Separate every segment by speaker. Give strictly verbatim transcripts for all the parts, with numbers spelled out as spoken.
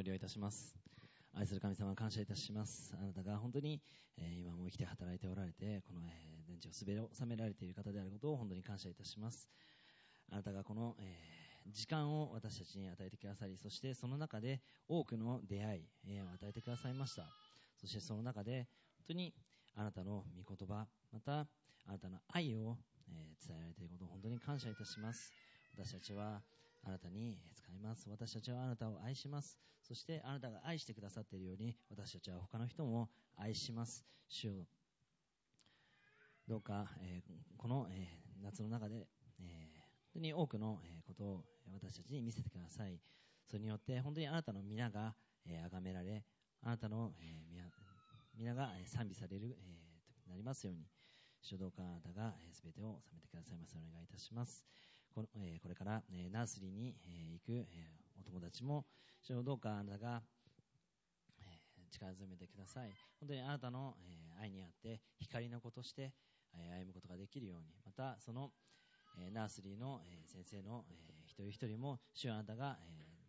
Speaker 1: 祈りをいたします。愛する神様、感謝いたします。あなたが本当に、えー、今も生きて働いておられて、この、えー、全地をすべて収められている方であることを本当に感謝いたします。あなたがこの、えー、時間を私たちに与えてくださり、そしてその中で多くの出会い、えー、を与えてくださいました。そしてその中で本当にあなたの御言葉、またあなたの愛を、えー、伝えられていることを本当に感謝いたします。私たちはあなたに使います。私たちはあなたを愛します。そしてあなたが愛してくださっているように、私たちは他の人も愛します。主よ、どうか、えー、この、えー、夏の中で、えー、本当に多くの、えー、ことを私たちに見せてください。それによって本当にあなたの皆が、えー、崇められ、あなたの、えー、皆が賛美される、えー、となりますように、主よ、どうかあなたがすべ、えー、てを収めてくださいますようお願いいたします。こ, のえー、これから、えー、ナースリーに、えー、行く、えー、お友達も主よ、どうかあなたが、えー、力強めてください。本当にあなたの、えー、愛にあって光の子として、えー、歩むことができるように、またその、えー、ナースリーの、えー、先生の、えー、一人一人も主よ、あなたが、え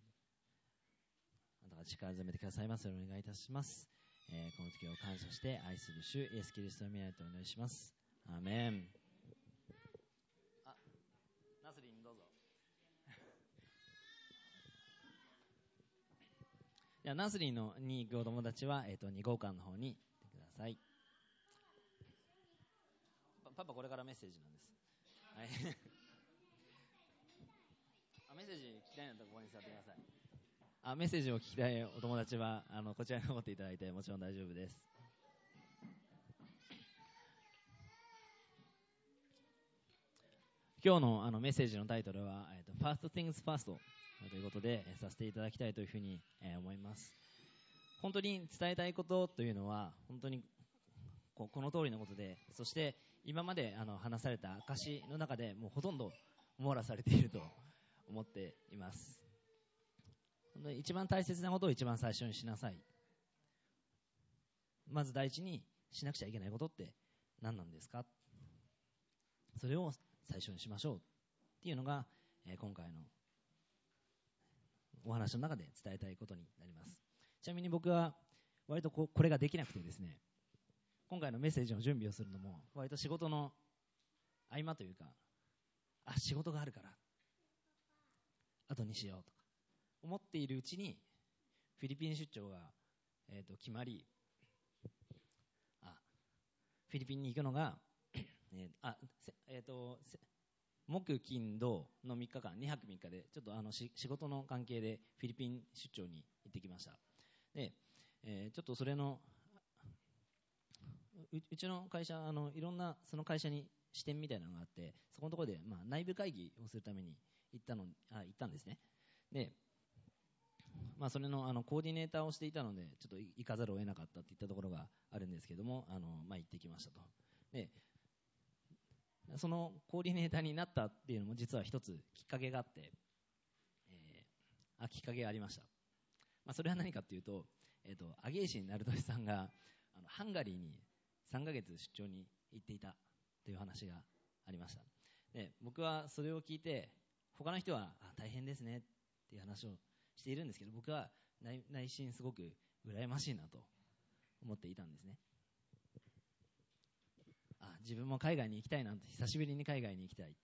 Speaker 1: ー、あなたが力強めてくださいますようお願いいたします。えー、この時を感謝して愛する主イエス・キリストの御名とお祈りします。アーメン。あ、ナースリーにどうぞ。じゃあナースリーのに行くお友達は、えー、とに号館の方に行ってください。パパこれからメッセージなんです。はいあ、メッセージ聞きたいんだったらここに座ってください。あ、メッセージを聞きたいお友達はあのこちらに残っていただいてもちろん大丈夫です。今日 の, あのメッセージのタイトルは、えー、と First Things First ということで、えー、させていただきたいというふうに、えー、思います。本当に伝えたいことというのは本当に こ, この通りのことで、そして今まであの話された証の中でもうほとんど網羅されていると思っています。本当に一番大切なことを一番最初にしなさい。まず第一にしなくちゃいけないことって何なんですか。それを最初にしましょうっていうのが、えー、今回のお話の中で伝えたいことになります。ちなみに僕は割と こ, これができなくてですね、今回のメッセージの準備をするのも割と仕事の合間というか、あ、仕事があるから後にしようとか思っているうちにフィリピン出張が、えー、と決まり、あフィリピンに行くのが、えーあえー、と木金土のみっかかんにはくみっかでちょっとあの仕事の関係でフィリピン出張に行ってきました。で、えー、ちょっとそれの う, うちの会社あのいろんなその会社に支店みたいなのがあって、そこのところで、まあ、内部会議をするために行ったのあ行ったんですね。で、まあ、それ の, あのコーディネーターをしていたのでちょっと行かざるを得なかったといったところがあるんですけども、あの、まあ、行ってきましたと。でそのコーディネーターになったっていうのも実は一つきっかけがあって、えー、あきっかけがありました。まあ、それは何かというと、えー、とアゲイシン・ナルトシさんがあのハンガリーにさんかげつ出張に行っていたという話がありました。で僕はそれを聞いて、他の人はあ大変ですねっていう話をしているんですけど、僕は 内, 内心すごく羨ましいなと思っていたんですね。あ自分も海外に行きたいなんて、久しぶりに海外に行きたい、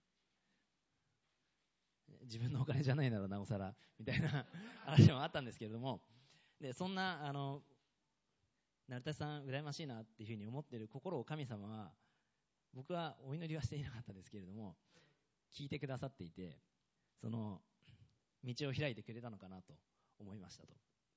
Speaker 1: 自分のお金じゃないならなおさらみたいな話もあったんですけれども、でそんなあの成田さん羨ましいなっていうふうに思っている心を神様は、僕はお祈りはしていなかったですけれども聞いてくださっていて、その道を開いてくれたのかなと思いましたと。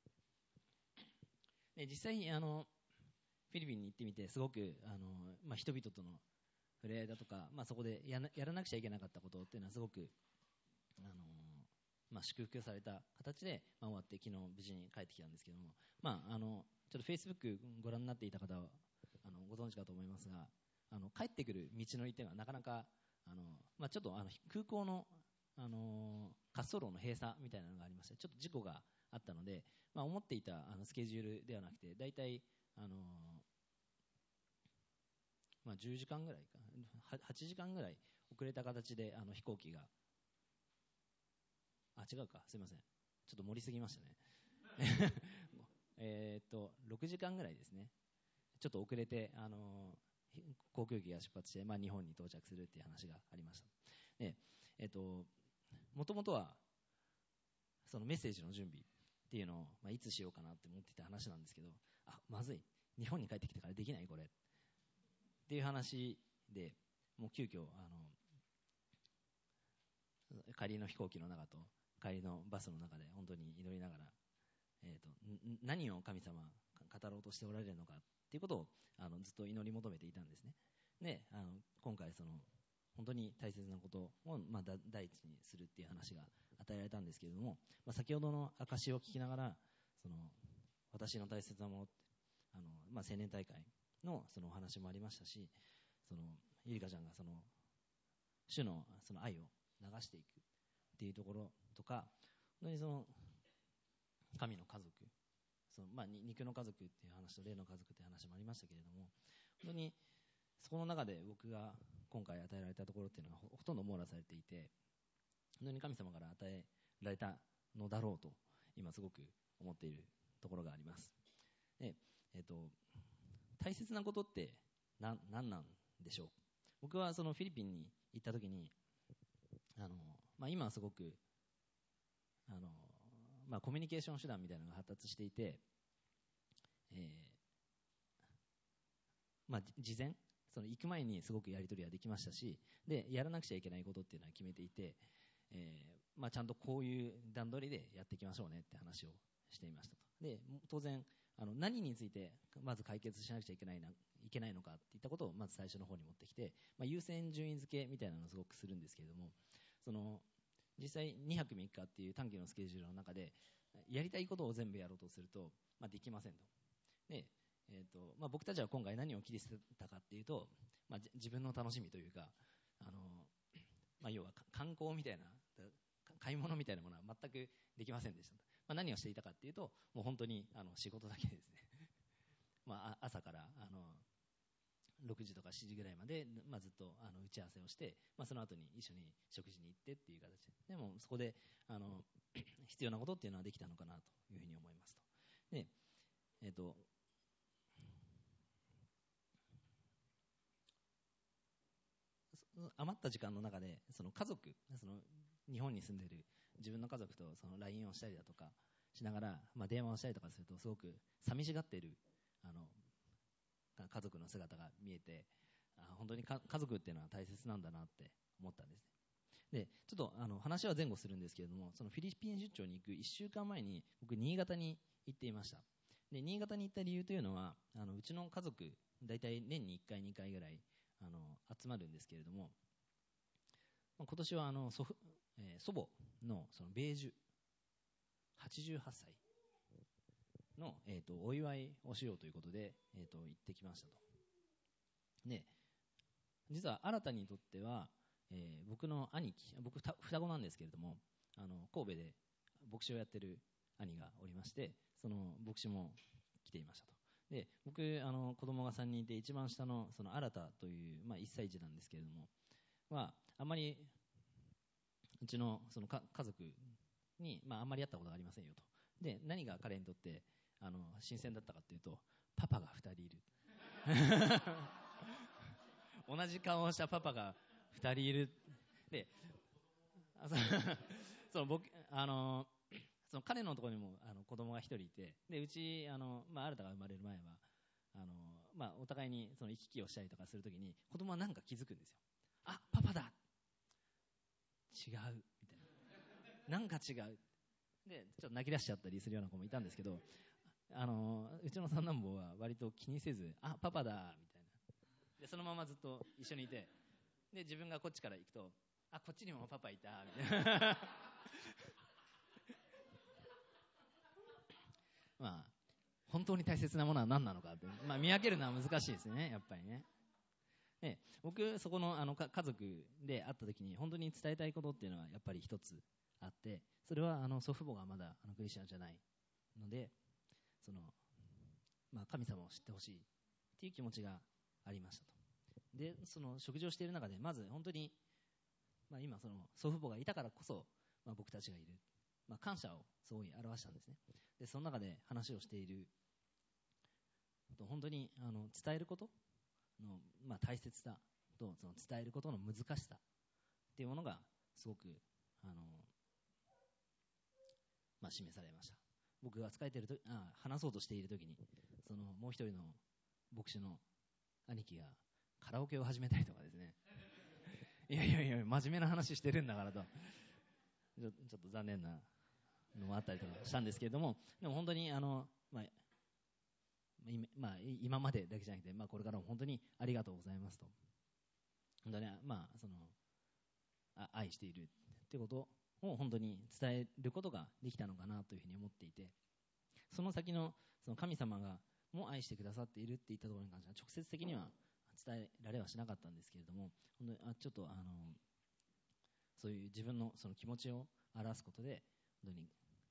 Speaker 1: で実際にあのフィリピンに行ってみて、すごくあの、まあ、人々との触れ合いだとか、まあ、そこで や, なやらなくちゃいけなかったことっていうのはすごくあの、まあ、祝福された形で、まあ、終わって昨日無事に帰ってきたんですけども、まあ、あのちょっとフェイスブックご覧になっていた方はあのご存知かと思いますが、あの帰ってくる道のりっていうのはなかなかあの、まあ、ちょっとあの空港の、あの滑走路の閉鎖みたいなのがありまして、ちょっと事故があったので、まあ、思っていたあのスケジュールではなくて、だいたいあのまあ、じゅうじかんぐらいかはちじかんぐらい遅れた形であの飛行機が、あ違うかすいません、ちょっと盛りすぎましたねえっとろくじかんぐらいですね。ちょっと遅れて、あの航空機が出発して、まあ、日本に到着するっていう話がありました。で、えっともともとはそのメッセージの準備っていうのを、まあ、いつしようかなって思っていた話なんですけど、あ、まずい、日本に帰ってきてからできないこれっていう話で、もう急遽あの帰りの飛行機の中と帰りのバスの中で本当に祈りながら、えー、と何を神様語ろうとしておられるのかっていうことをあのずっと祈り求めていたんですね。で、あの今回その本当に大切なことを、まあ、第一にするっていう話が与えられたんですけれども、まあ、先ほどの証を聞きながら、その私の大切なものって、あの、まあ、青年大会のそのお話もありましたし、そのゆりかちゃんがその主のその愛を流していくっていうところとか、本当にその神の家族、そのまあ肉の家族っていう話と霊の家族っていう話もありましたけれども、本当にそこの中で僕が今回与えられたところっていうのはほとんど網羅されていて、本当に神様から与えられたのだろうと今すごく思っているところがあります。で、えっと、大切なことって何、何なんでしょう。僕はそのフィリピンに行った時に、あの、まあ、今はすごくあの、まあ、コミュニケーション手段みたいなのが発達していて、えーまあ、事前その行く前にすごくやり取りはできましたし、でやらなくちゃいけないことっていうのは決めていて、えーまあ、ちゃんとこういう段取りでやっていきましょうねって話をしていましたと。で当然あの何についてまず解決しなくちゃいけないないけないのかっていったことをまず最初の方に持ってきて、まあ、優先順位付けみたいなのをすごくするんですけれども、その実際にはくみっかっていう短期のスケジュールの中でやりたいことを全部やろうとすると、まあ、できませんと。で、えーとまあ、僕たちは今回何を切り捨てたかっていうと、まあ、自分の楽しみというか、あの、まあ、要は観光みたいな買い物みたいなものは全くできませんでした。まあ、何をしていたかっていうと、もう本当にあの仕事だけですねまあ朝からあのろくじとかしちじぐらいまで、まあ、ずっとあの打ち合わせをして、まあ、その後に一緒に食事に行ってっていう形で、でもそこであの必要なことっていうのはできたのかなというふうに思いますと。で、えーと余った時間の中でその家族、その日本に住んでいる自分の家族とその ライン をしたりだとかしながら、まあ、電話をしたりとかするとすごく寂しがっているあの家族の姿が見えて、あ本当にか家族っていうのは大切なんだなって思ったんですね。でちょっとあの話は前後するんですけれども、そのフィリピン出張に行くいっしゅうかんまえに僕新潟に行っていました。で新潟に行った理由というのは、あのうちの家族だいたい年にいっかいにかいぐらいあの集まるんですけれども、今年はあの祖父、えー、祖母のその米寿はちじゅうはっさいの、えー、とお祝いをしようということで、えー、と行ってきましたと。で実は新たにとっては、えー、僕の兄貴、僕双子なんですけれども、あの神戸で牧師をやってる兄がおりまして、その牧師も来ていましたと。で僕あの子供がさんにんいて、一番下のその新という、まあ、いっさい児なんですけれどもはあまりうちのそのか家族に、まあ、あんまり会ったことがありませんよと。で何が彼にとってあの新鮮だったかというと、パパがふたりいる同じ顔をしたパパがふたりいる。でその僕あのその彼のところにもあの子供がひとりいて、でうちあの、まあ、新が生まれる前はあの、まあ、お互いにその行き来をしたりとかするときに子供は何か気づくんですよ。あ、パパだ、違うみたいな、なんか違うでちょっと泣き出しちゃったりするような子もいたんですけど、あのうちの三男坊は割と気にせず、あ、パパだみたいなで、そのままずっと一緒にいて、で自分がこっちから行くと、あ、こっちにもパパいたみたいなまあ本当に大切なものは何なのかって、まあ、見分けるのは難しいですね、やっぱりね。で僕そこの、あの家族で会った時に本当に伝えたいことっていうのはやっぱり一つあって、それはあの祖父母がまだあのクリスチャンじゃないので、その、まあ、神様を知ってほしいっていう気持ちがありましたと。でその食事をしている中でまず本当に、まあ、今その祖父母がいたからこそ、まあ、僕たちがいるまあ、感謝をすごい表したんですね。でその中で話をしている本当にあの伝えることの、まあ、大切さとその伝えることの難しさっていうものがすごくあの、まあ、示されました。僕が使えているとあ話そうとしているときにそのもう一人の牧師の兄貴がカラオケを始めたりとかですねいやいやいや真面目な話してるんだからとちょ、ちょっと残念なのもあったりとかしたんですけれども、でも本当にあの、まあまあ、今までだけじゃなくて、まあ、これからも本当にありがとうございますと本当に、まあ、そのあ愛しているということを本当に伝えることができたのかなというふうに思っていて、その先の、その神様がも愛してくださっているっていったところに関しては直接的には伝えられはしなかったんですけれども、本当にあちょっとあのそういう自分のその気持ちを表すことで本当に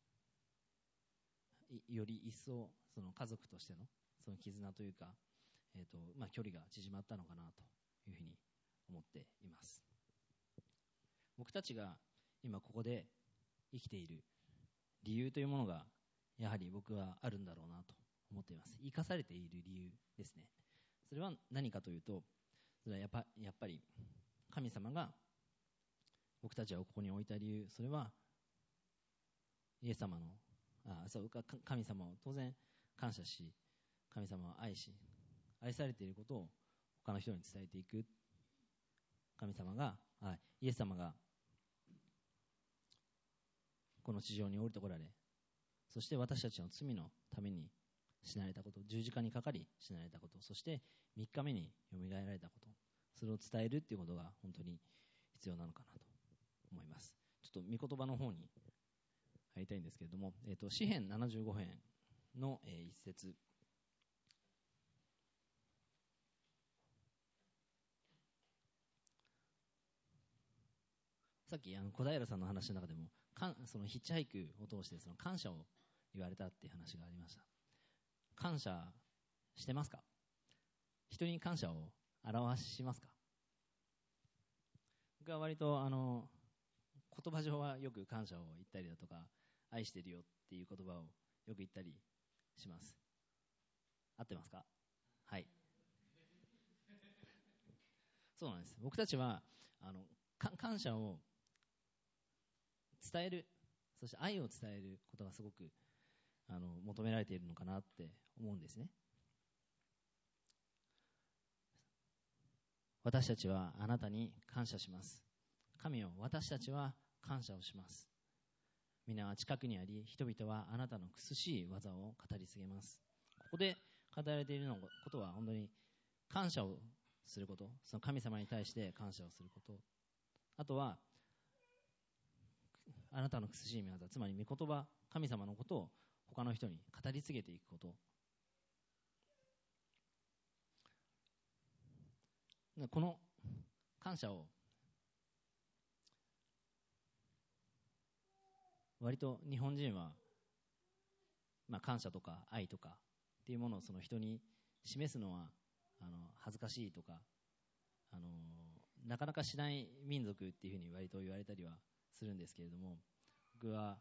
Speaker 1: より一層その家族としてのその絆というか、えーとまあ、距離が縮まったのかなというふうに思っています。僕たちが今ここで生きている理由というものがやはり僕はあるんだろうなと思っています。生かされている理由ですね。それは何かというと、それはやっぱ、やっぱり神様が僕たちをここに置いた理由、それはイエス様のあそう神様を当然感謝し、神様を愛し、愛されていることを他の人に伝えていく。神様があイエス様がこの地上に降りてこられ、そして私たちの罪のために死なれたこと、十字架にかかり死なれたこと、そしてみっかめによみがえられたこと、それを伝えるということが本当に必要なのかなと思います。ちょっと御言葉の方に入りたいんですけれども、えーと、詩編ななじゅうご編の、えー、一節。さっきあの小平さんの話の中でもかんそのヒッチハイクを通してその感謝を言われたっていう話がありました。感謝してますか？人に感謝を表しますか？僕は割とあの言葉上はよく感謝を言ったりだとか、愛してるよっていう言葉をよく言ったりします。合ってますか？はい。そうなんです。僕たちはあの感謝を伝える、そして愛を伝えることがすごくあの求められているのかなって思うんですね。私たちはあなたに感謝します。神よ、私たちは感謝をします。皆は近くにあり、人々はあなたの苦しい技を語り継げます。ここで語られているのことは本当に感謝をすること、その神様に対して感謝をすること、あとはあなたの苦しい技、つまり御言葉、神様のことを他の人に語り継げていくこと。この感謝を割と日本人は、まあ、感謝とか愛とかっていうものをその人に示すのはあの恥ずかしいとか、あのなかなかしない民族っていうふうに割と言われたりはするんですけれども、僕は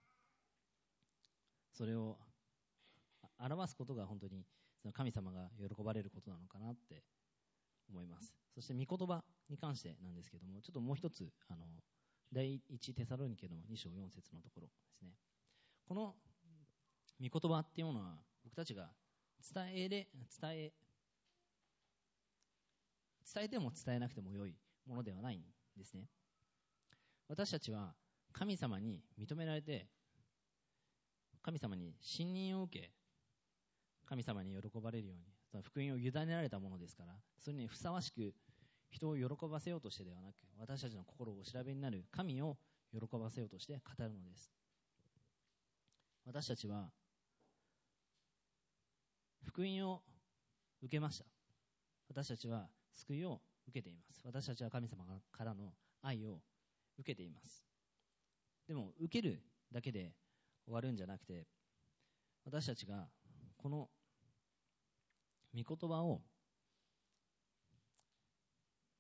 Speaker 1: それを表すことが本当にその神様が喜ばれることなのかなって思います。そして御言葉に関してなんですけども、ちょっともう一つあの第一テサロニケのに章よん節のところですね。この御言葉っていうものは僕たちが伝えれ伝え伝えても伝えなくても良いものではないんですね。私たちは神様に認められて、神様に信任を受け、神様に喜ばれるように、その福音を委ねられたものですから、それにふさわしく人を喜ばせようとしてではなく、私たちの心をお調べになる神を喜ばせようとして語るのです。私たちは福音を受けました。私たちは救いを受けています。私たちは神様からの愛を受けています。でも受けるだけで終わるんじゃなくて、私たちがこの御言葉を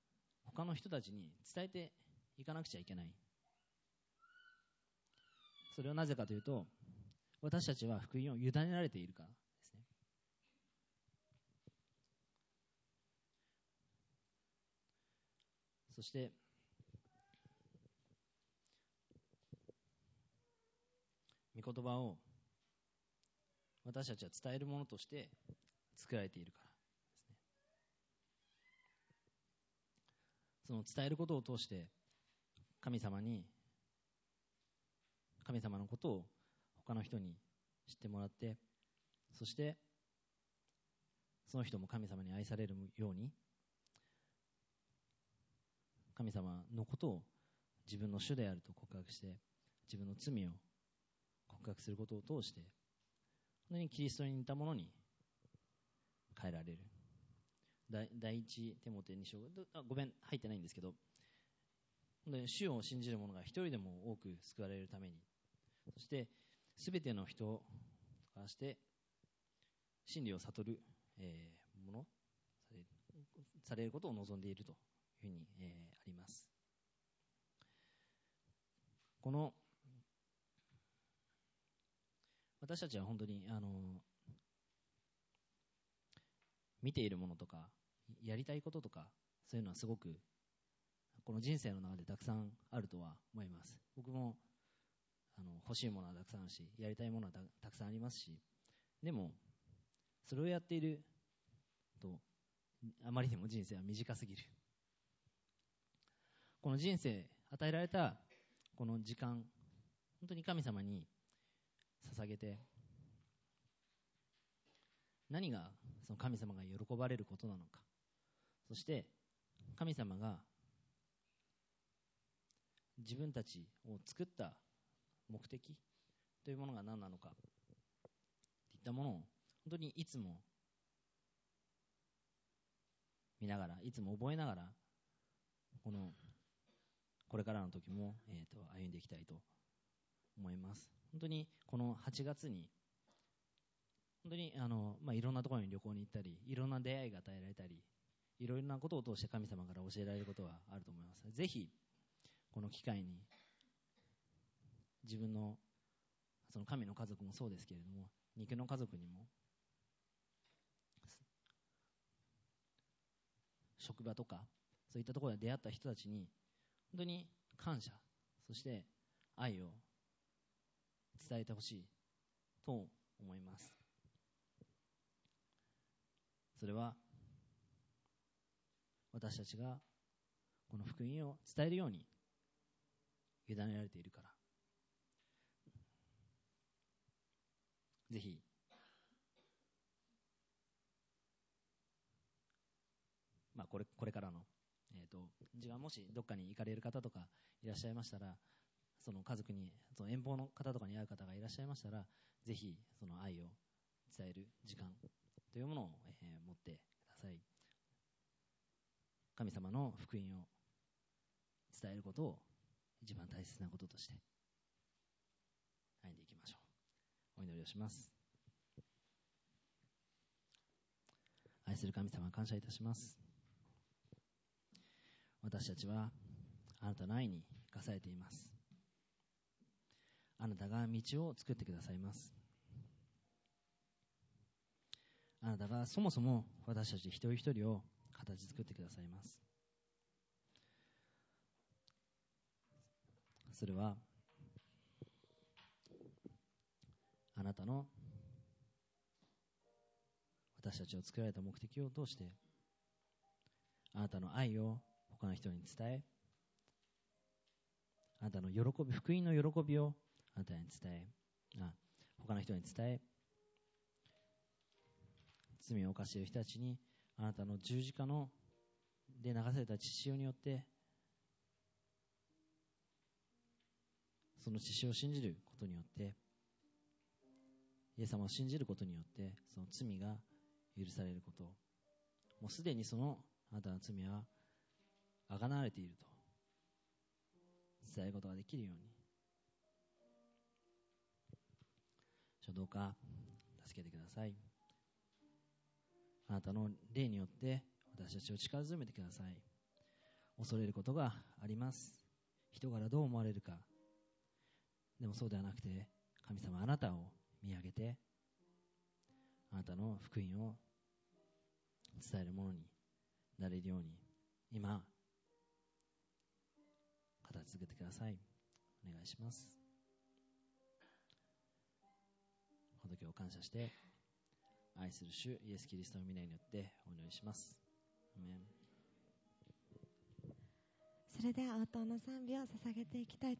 Speaker 1: 他の人たちに伝えていかなくちゃいけない。 それはなぜかというと、私たちは福音を委ねられているからですね。そして御言葉を私たちは伝えるものとして作られているからですね。その伝えることを通して神様に神様のことを他の人に知ってもらって、そしてその人も神様に愛されるように、神様のことを自分の主であると告白して、自分の罪を告白することを通して、本当にキリストに似たものに変えられる。第一テモテに章、あ、ごめん、入ってないんですけど、本当に主を信じる者が一人でも多く救われるために、そして全ての人がして真理を悟る、えー、ものされることを望んでいるというふうに、えー、あります。この私たちは本当にあの見ているものとかやりたいこととか、そういうのはすごくこの人生の中でたくさんあるとは思います。僕もあの欲しいものはたくさんあるし、やりたいものは た, たくさんありますし、でもそれをやっているとあまりにも人生は短すぎる。この人生与えられたこの時間、本当に神様に捧げて、何がその神様が喜ばれることなのか、そして神様が自分たちを作った目的というものが何なのかといったものを本当にいつも見ながら、いつも覚えながら、このこれからの時も、えー、と歩んでいきたいと思います。本当にこのはちがつに本当にあの、まあ、いろんなところに旅行に行ったり、いろんな出会いが与えられたり、いろいろなことを通して神様から教えられることはあると思います。ぜひこの機会に自分のその神の家族もそうですけれども、肉の家族にも、職場とかそういったところで出会った人たちに本当に感謝、そして愛を伝えてほしいと思います。それは私たちがこの福音を伝えるように委ねられているから。ぜひまあこれこれからのえーと自分はもしどっかに行かれる方とかいらっしゃいましたら、その家族にその遠方の方とかに会う方がいらっしゃいましたら、ぜひその愛を伝える時間というものを、えー、持ってください。神様の福音を伝えることを一番大切なこととして歩んでいきましょう。お祈りをします。愛する神様、感謝いたします。私たちはあなたの愛に生かされています。あなたが道を作ってくださいます。あなたがそもそも私たち一人一人を形作ってくださいます。それはあなたの私たちを作られた目的を通して、あなたの愛を他の人に伝え、あなたの喜び、福音の喜びをあなたに伝え、あ他の人に伝え、罪を犯している人たちにあなたの十字架ので流された血潮によってその血潮を信じることによって、イエス様を信じることによってその罪が許されること、もうすでにそのあなたの罪はあがなわれていると伝えることができるように、主どうか助けてください。あなたの霊によって私たちを力強めてください。恐れることがあります。人からどう思われるか。 でもそうではなくて、神様あなたを見上げて、あなたの福音を伝えるものになれるように、今語り続けてください。お願いします。この時を感謝して、愛する主イエス・キリストの皆によってお祈りします。アメン。
Speaker 2: それでは応答の賛美を捧げていきたいと